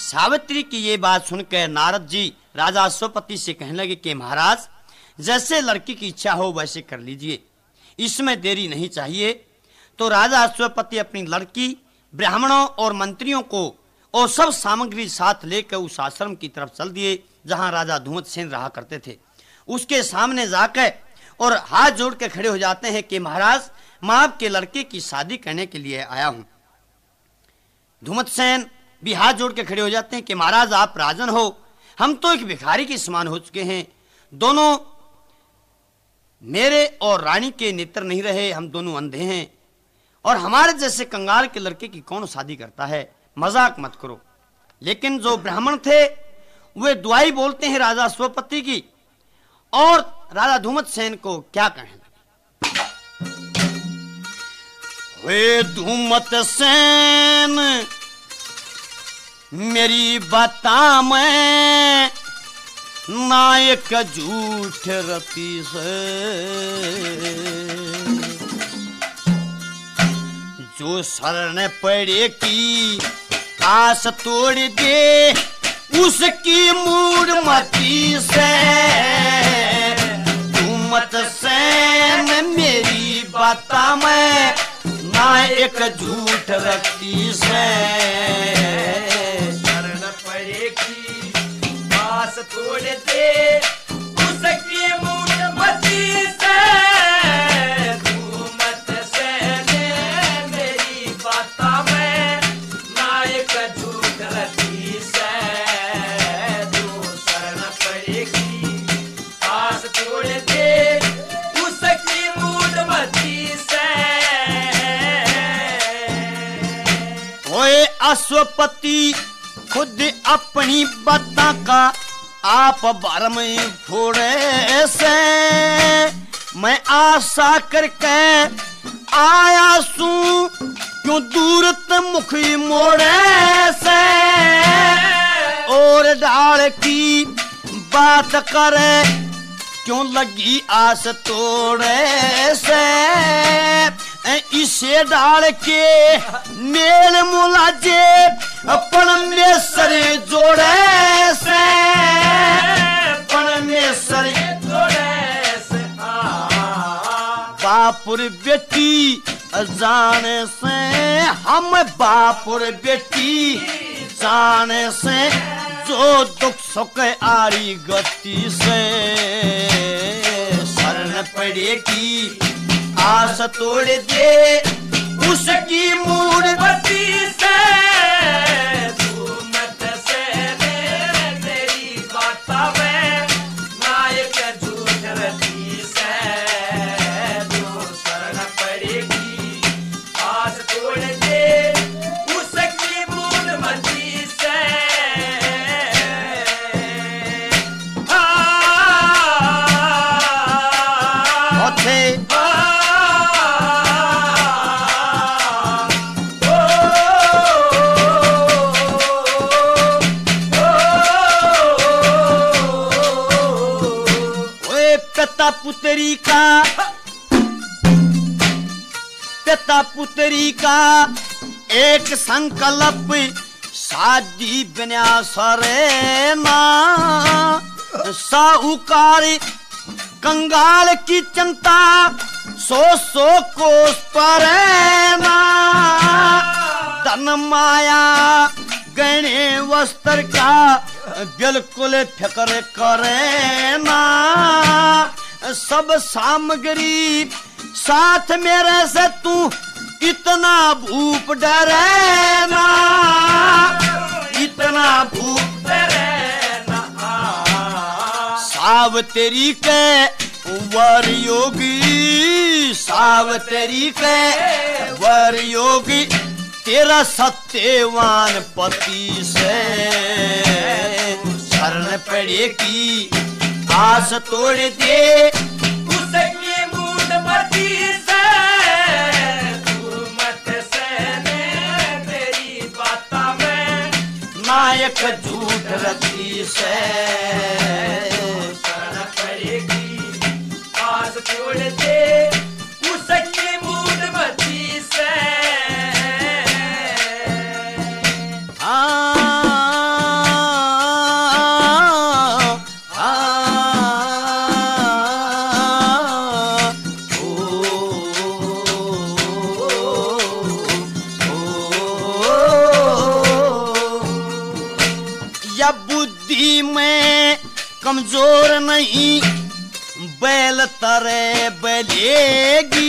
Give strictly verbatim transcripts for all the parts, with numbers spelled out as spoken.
सावित्री की ये बात सुनकर नारद जी राजा अश्वपति से कहने लगे कि महाराज, जैसे लड़की की इच्छा हो वैसे कर लीजिए, इसमें देरी नहीं चाहिए। तो राजा अश्वपति अपनी लड़की, ब्राह्मणों और मंत्रियों को और सब सामग्री साथ लेकर उस आश्रम की तरफ चल दिए जहां राजा धूमतसेन रहा करते थे। उसके सामने जाकर और हाथ जोड़ के खड़े हो जाते हैं कि महाराज, मैं आपके लड़के की शादी करने के लिए आया हूं। धूमतसेन भी हाथ जोड़ के खड़े हो जाते हैं कि महाराज, आप राजन हो, हम तो एक भिखारी के समान हो चुके हैं। दोनों मेरे और रानी के नेत्र नहीं रहे, हम दोनों अंधे हैं और हमारे जैसे कंगाल के लड़के की कौन शादी करता है, मजाक मत करो। लेकिन जो ब्राह्मण थे वे दुआई बोलते हैं राजा अश्वपति की, और राजा धूमतसेन को क्या कहें, वे धूमतसेन मेरी बता मैं नायक झूठ रती से, जो शरण पड़े की आस तोड़ दे उसकी मूड मती से, धूमतसेन मेरी बता मैं नायक झूठ रती से, तोड़ दे उसकी मूड मती से, धूमतसेन मेरी बाता में नायक झूठ रती से, जो शरण पड़ेगी आस तोड़ दे उसकी मूड मती से। ओए अश्वपति, खुद अपनी बता का आप बारम फोड़े से, मैं आशा करके आया सू क्यों दूरत मुखी मोड़े से, और डाल की बात करे क्यों लगी आस तोड़े से, इसे डाल के मेल मुलाजे अपन में सरे जोड़े से, अपन में सरे जोड़े से, बापुर बेटी जाने से, हम बापुर बेटी जाने से, जो दुख सुख आरी गति से, शरण पड़ेगी आस तोड़ दे उसकी मूड मती से, धूमतसेन तेरी बाता में नायक झूठ रती से, जो शरण पड़ेगी आस तोड़ दे उसकी मूड मती से। पुतरी का पिता पुतरी का एक संकल्प शादी बिना सरे ना, साहूकार कंगाल की चिंता सो सो कोस पर ना, धन माया गहने वस्त्र का बिल्कुल फिक्र करे ना, सब सामग्री साथ मेरे से तू इतना भूप डरे ना, इतना भूप डरे ना, सावित्री के वर योगी, सावित्री के वर योगी, तेरा सत्यवान पति से शरण पड़ेगी आस तोड़ दे उसकी मूड मती से, धूमतसेन तेरी बाता में नायक झूठ रती से, शरण पड़ेगी आस तोड़ दे उसकी मूड मती से। हाँ या बुद्धि में कमजोर नहीं, बैल तरे बलेगी।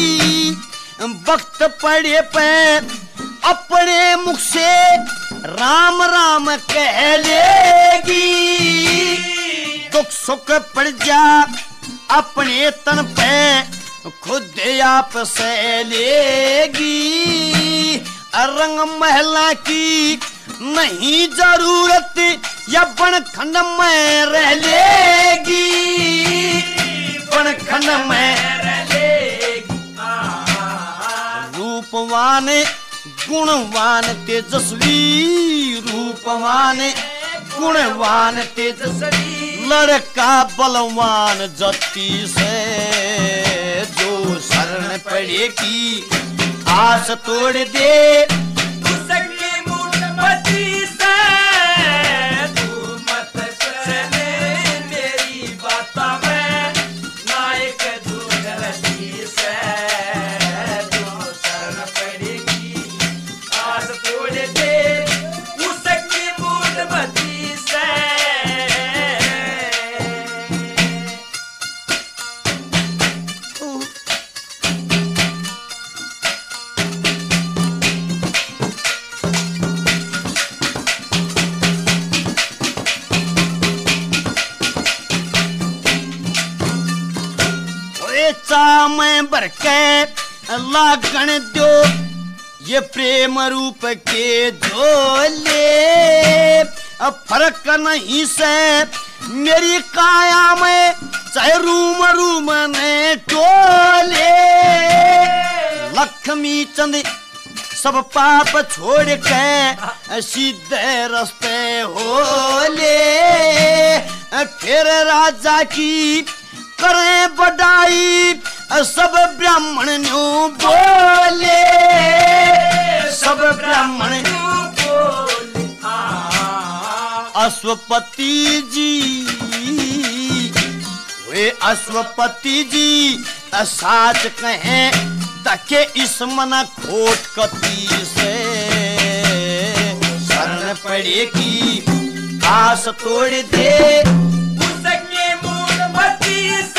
वक्त पड़े पे अपने मुख से राम राम कह लेगी। दुख सुख पड़ जा अपने तन पे खुद आप से लेगी। रंग महला की नहीं जरूरत या बनखंड में रह लेगी। बनखंड में रह लेगी। रूपवान गुणवान तेजस्वी, रूपवान गुणवान तेजस्वी, लड़का बलवान जति से जो शरण पड़े की आस तोड़ दे। उसके मूर्ति से तू मत चले मेरी बात में, नायक दूरती से जो शरण पड़ेगी आस तोड़ दे। उसकी मूर्ति से में भर के लागण दो ये प्रेम रूप के झोले। अब फर्क नहीं से मेरी काया में चाहे रूम रूम ने टोले। लक्ष्मी चंद सब पाप छोड़ के सीधे रास्ते होले। फिर राजा की करें बड़ाई सब ब्राह्मण न्यू बोले। सब ब्राह्मण बोले। अश्वपति जी वे अश्वपति जी साच कहें तके इस मन खोट कती से शरण पड़ेगी आस तोड़ दे। उसके मूर्ति